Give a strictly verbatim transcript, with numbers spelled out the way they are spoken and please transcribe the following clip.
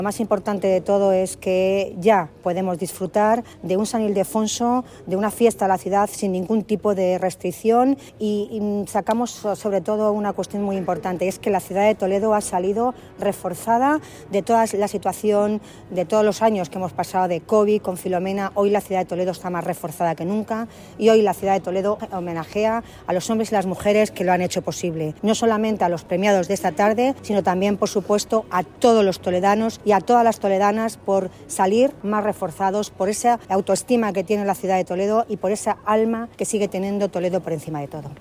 Lo más importante de todo es que ya podemos disfrutar de un San Ildefonso, de una fiesta a la ciudad sin ningún tipo de restricción y, y sacamos sobre todo una cuestión muy importante, es que la ciudad de Toledo ha salido reforzada de toda la situación, de todos los años que hemos pasado de COVID, con Filomena. Hoy la ciudad de Toledo está más reforzada que nunca y hoy la ciudad de Toledo homenajea a los hombres y las mujeres que lo han hecho posible. No solamente a los premiados de esta tarde, sino también, por supuesto, a todos los toledanos y a todas las toledanas por salir más reforzados, por esa autoestima que tiene la ciudad de Toledo y por esa alma que sigue teniendo Toledo por encima de todo.